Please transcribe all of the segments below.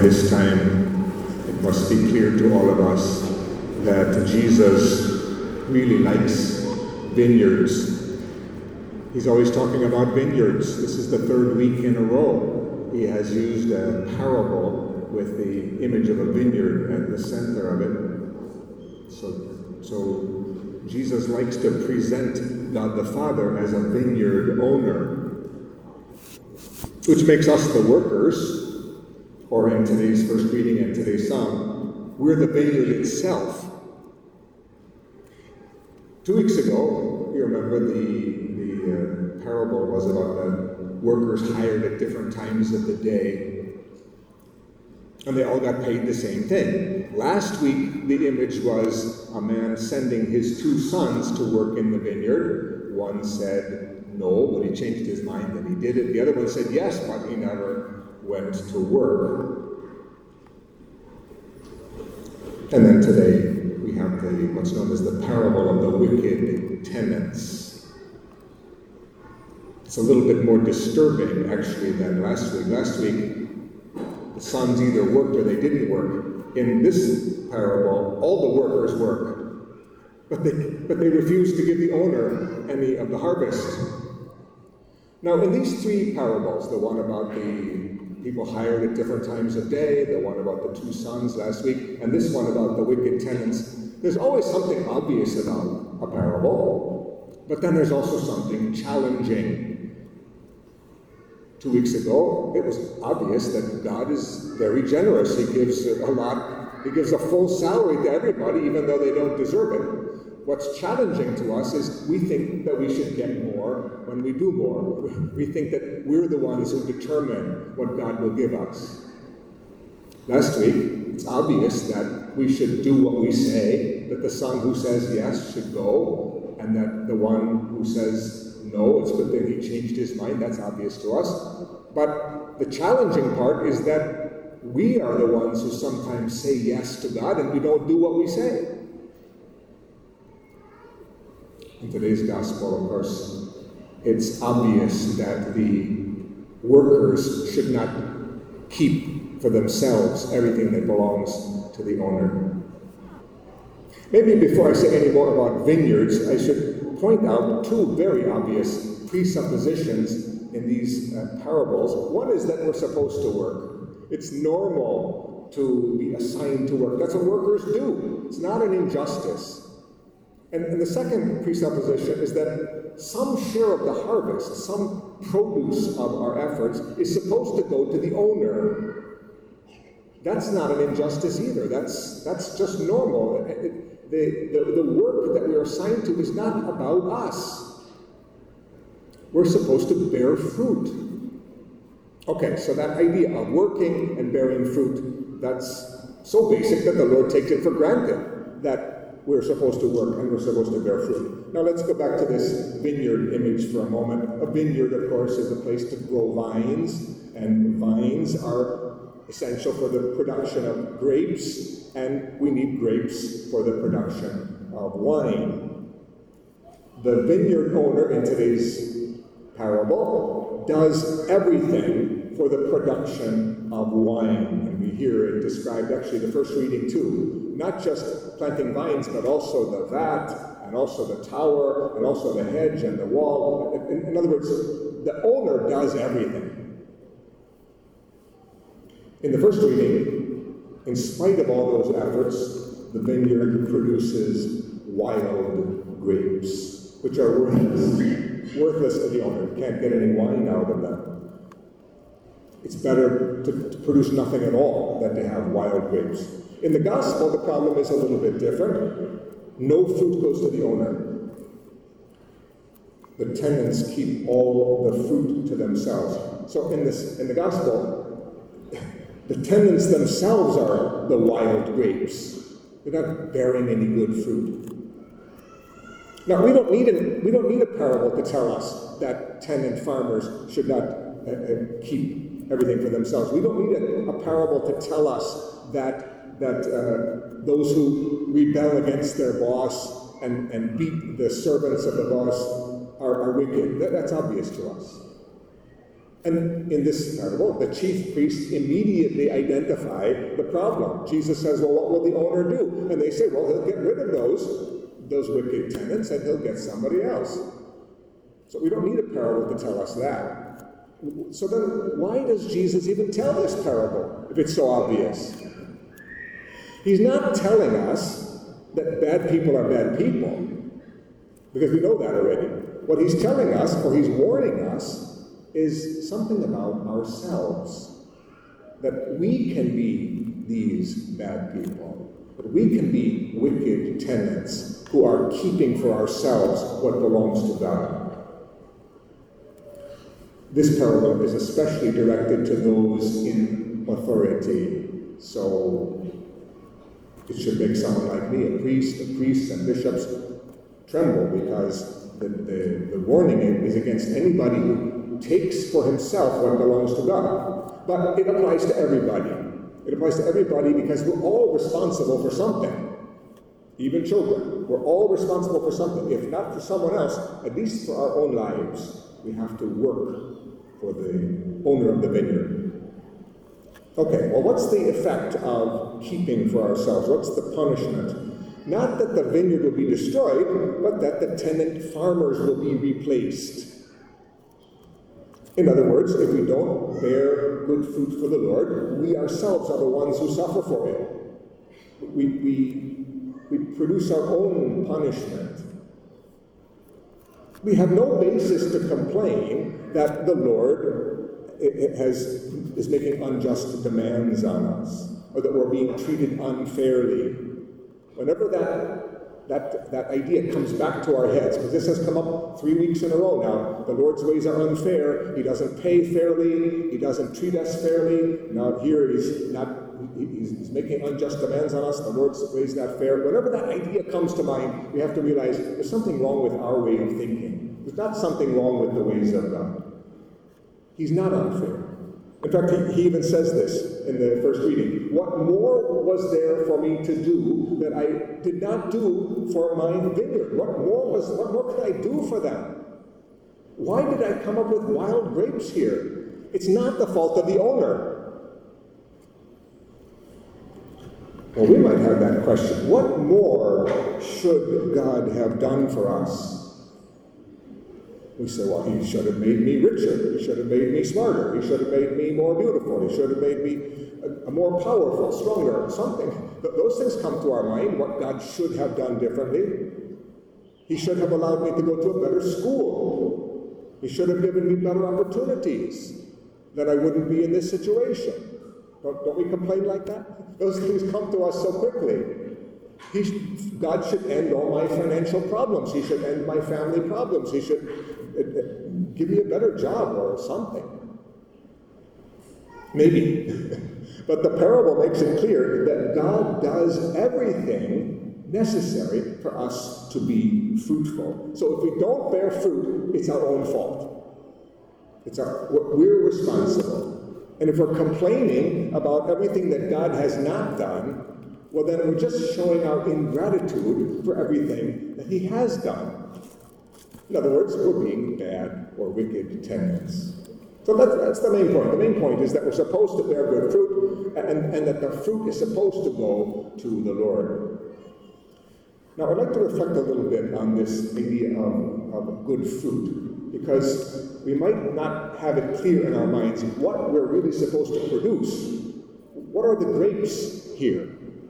this time, it must be clear to all of us that Jesus really likes vineyards. He's always talking about vineyards. This is the third week in a row he has used a parable with the image of a vineyard at the center of it. So Jesus likes to present God the Father as a vineyard owner, which makes us the workers, or in today's first reading and today's psalm, we're the vineyard itself. 2 weeks ago, you remember the parable was about the workers hired at different times of the day, and they all got paid the same thing. Last week, the image was a man sending his 2 sons to work in the vineyard. One said no, but he changed his mind and he did it. The other one said yes, but he never went to work. And then today, we have what's known as the parable of the wicked tenants. It's a little bit more disturbing, actually, than last week. Last week, the sons either worked or they didn't work. In this parable, all the workers work, but they refuse to give the owner any of the harvest. Now, in these 3 parables, the one about the people hired at different times of day, the one about the 2 sons last week, and this one about the wicked tenants, there's always something obvious about a parable, but then there's also something challenging. 2 weeks ago, it was obvious that God is very generous. He gives a lot. He gives a full salary to everybody, even though they don't deserve it. What's challenging to us is we think that we should get more when we do more. We think that we're the ones who determine what God will give us. Last week, it's obvious that we should do what we say, that the son who says yes should go, and that the one who says no, it's good that he changed his mind. That's obvious to us. But the challenging part is that we are the ones who sometimes say yes to God and we don't do what we say. In today's gospel, of course, it's obvious that the workers should not keep for themselves everything that belongs to the owner. Maybe before I say any more about vineyards, I should point out 2 very obvious presuppositions in these parables. One is that we're supposed to work. It's normal to be assigned to work. That's what workers do. It's not an injustice. And the second presupposition is that some share of the harvest, some produce of our efforts, is supposed to go to the owner. That's not an injustice either. That's just normal. The work that we are assigned to is not about us. We're supposed to bear fruit. Okay, so that idea of working and bearing fruit, that's so basic that the Lord takes it for granted, that we're supposed to work and we're supposed to bear fruit. Now let's go back to this vineyard image for a moment. A vineyard, of course, is a place to grow vines, and vines are essential for the production of grapes, and we need grapes for the production of wine. The vineyard owner in today's parable does everything for the production of wine. And we hear it described, actually, the first reading too. Not just planting vines, but also the vat, and also the tower, and also the hedge and the wall. In other words, the owner does everything. In the first reading, in spite of all those efforts, the vineyard produces wild grapes, which are worthless to the owner. You can't get any wine out of them. It's better to produce nothing at all than to have wild grapes. In the gospel, the problem is a little bit different. No fruit goes to the owner. The tenants keep all the fruit to themselves. So in the gospel, the tenants themselves are the wild grapes. They're not bearing any good fruit. Now, we don't need a parable to tell us that tenant farmers should not keep everything for themselves. We don't need a parable to tell us that those who rebel against their boss and beat the servants of the boss are wicked. That's obvious to us. And in this parable, the chief priests immediately identify the problem. Jesus says, well, what will the owner do? And they say, well, he'll get rid of those wicked tenants and he'll get somebody else. So we don't need a parable to tell us that. So then why does Jesus even tell this parable if it's so obvious? He's not telling us that bad people are bad people, because we know that already. What he's telling us, or he's warning us, is something about ourselves. That we can be these bad people. That we can be wicked tenants who are keeping for ourselves what belongs to God. This parable is especially directed to those in authority. So it should make someone like me, the priests and bishops, tremble, because the warning is against anybody who takes for himself what belongs to God. But it applies to everybody. It applies to everybody because we're all responsible for something. Even children. We're all responsible for something. If not for someone else, at least for our own lives, we have to work for the owner of the vineyard. Okay, well, what's the effect of keeping for ourselves? What's the punishment? Not that the vineyard will be destroyed, but that the tenant farmers will be replaced. In other words, if we don't bear good fruit for the Lord, we ourselves are the ones who suffer for it. We produce our own punishment. We have no basis to complain that the Lord is making unjust demands on us, or that we're being treated unfairly. Whenever that idea comes back to our heads, because this has come up 3 weeks in a row now. The Lord's ways are unfair. He doesn't pay fairly. He doesn't treat us fairly. Now here he's making unjust demands on us. The Lord's ways not fair. Whenever that idea comes to mind, we have to realize there's something wrong with our way of thinking. There's not something wrong with the ways of God. He's not unfair. In fact, he even says this in the first reading. What more was there for me to do that I did not do for my vineyard? What more could I do for them? Why did I come up with wild grapes here? It's not the fault of the owner. Well, we might have that question. What more should God have done for us? We say, well, he should have made me richer. He should have made me smarter. He should have made me more beautiful. He should have made me a more powerful, stronger, something. Those things come to our mind, what God should have done differently. He should have allowed me to go to a better school. He should have given me better opportunities, that I wouldn't be in this situation. Don't we complain like that? Those things come to us so quickly. God should end all my financial problems. He should end my family problems. He should give me a better job or something. Maybe. But the parable makes it clear that God does everything necessary for us to be fruitful. So if we don't bear fruit, it's our own fault. We're responsible. And if we're complaining about everything that God has not done, well, then we're just showing our ingratitude for everything that he has done. In other words, we're being bad or wicked tenants. So that's the main point. The main point is that we're supposed to bear good fruit, and that the fruit is supposed to go to the Lord. Now, I'd like to reflect a little bit on this idea of good fruit, because we might not have it clear in our minds what we're really supposed to produce. What are the grapes here?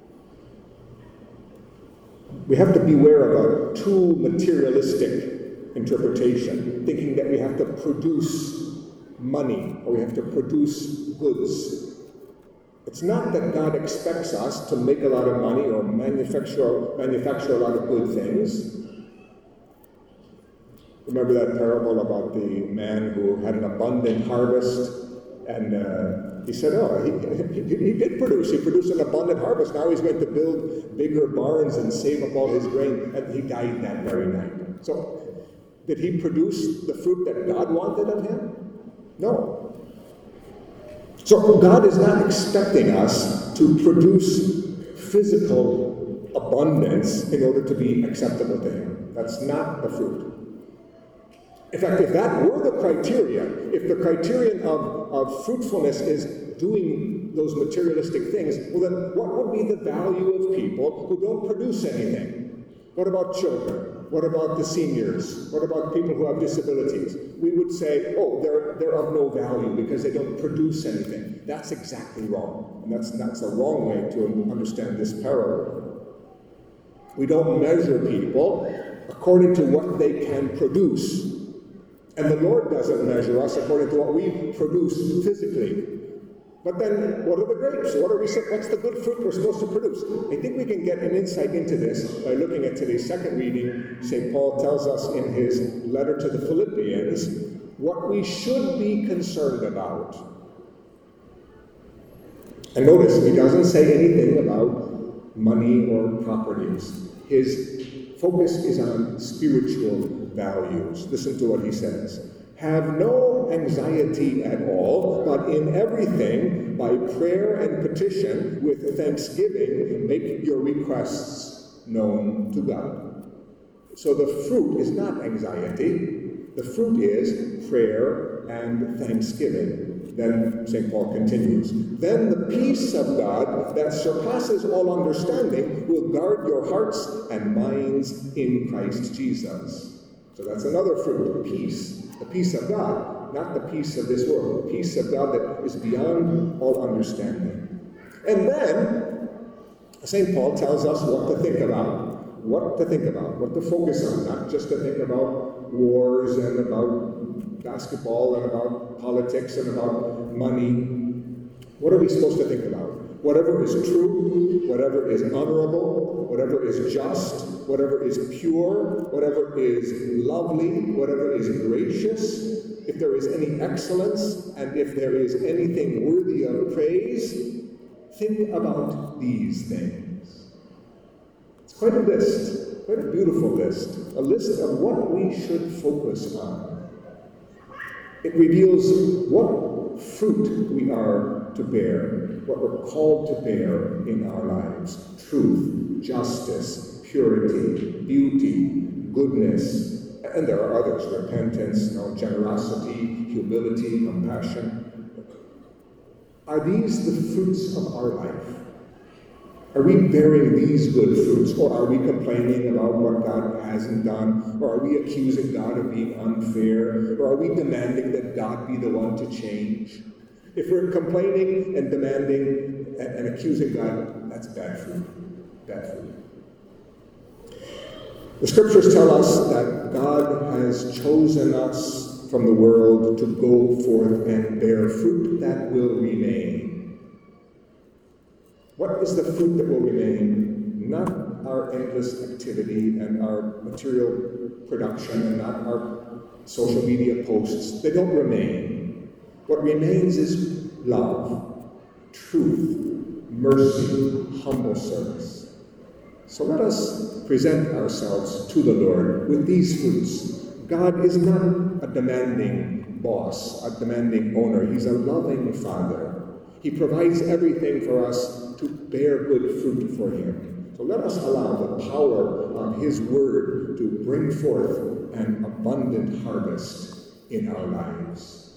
We have to beware of a too materialistic interpretation, thinking that we have to produce money or we have to produce goods. It's not that God expects us to make a lot of money or manufacture a lot of good things. Remember that parable about the man who had an abundant harvest, and he said, he did produce. He produced an abundant harvest. Now he's going to build bigger barns and save up all his grain, and he died that very night. So, did he produce the fruit that God wanted of him? No. So God is not expecting us to produce physical abundance in order to be acceptable to him. That's not the fruit. In fact, if that were the criteria, if the criterion of fruitfulness is doing those materialistic things, well then what would be the value of people who don't produce anything? What about children? What about the seniors? What about people who have disabilities? We would say, oh, they're of no value because they don't produce anything. That's exactly wrong. And that's a wrong way to understand this parable. We don't measure people according to what they can produce. And the Lord doesn't measure us according to what we produce physically. But then, what are the grapes? What's the good fruit we're supposed to produce? I think we can get an insight into this by looking at today's second reading. St. Paul tells us in his letter to the Philippians what we should be concerned about. And notice, he doesn't say anything about money or properties. His focus is on spiritual values. Listen to what he says. Have no anxiety at all, but in everything, by prayer and petition, with thanksgiving, make your requests known to God. So the fruit is not anxiety. The fruit is prayer and thanksgiving. Then St. Paul continues, then the peace of God that surpasses all understanding will guard your hearts and minds in Christ Jesus. So that's another fruit, peace. The peace of God, not the peace of this world. The peace of God that is beyond all understanding. And then, St. Paul tells us what to think about. What to focus on. Not just to think about wars and about basketball and about politics and about money. What are we supposed to think about? Whatever is true, whatever is honorable, whatever is just, whatever is pure, whatever is lovely, whatever is gracious, if there is any excellence, and if there is anything worthy of praise, think about these things. It's quite a list, quite a beautiful list, a list of what we should focus on. It reveals what fruit we are to bear, what we're called to bear in our lives. Truth, justice, purity, beauty, goodness, and there are others, repentance, generosity, humility, compassion. Are these the fruits of our life? Are we bearing these good fruits, or are we complaining about what God hasn't done, or are we accusing God of being unfair, or are we demanding that God be the one to change? If we're complaining and demanding and accusing God, that's bad fruit. Bad fruit. The scriptures tell us that God has chosen us from the world to go forth and bear fruit that will remain. What is the fruit that will remain? Not our endless activity and our material production and not our social media posts. They don't remain. What remains is love, truth, mercy, humble service. So let us present ourselves to the Lord with these fruits. God is not a demanding boss, a demanding owner. He's a loving Father. He provides everything for us to bear good fruit for Him. So let us allow the power of His Word to bring forth an abundant harvest in our lives.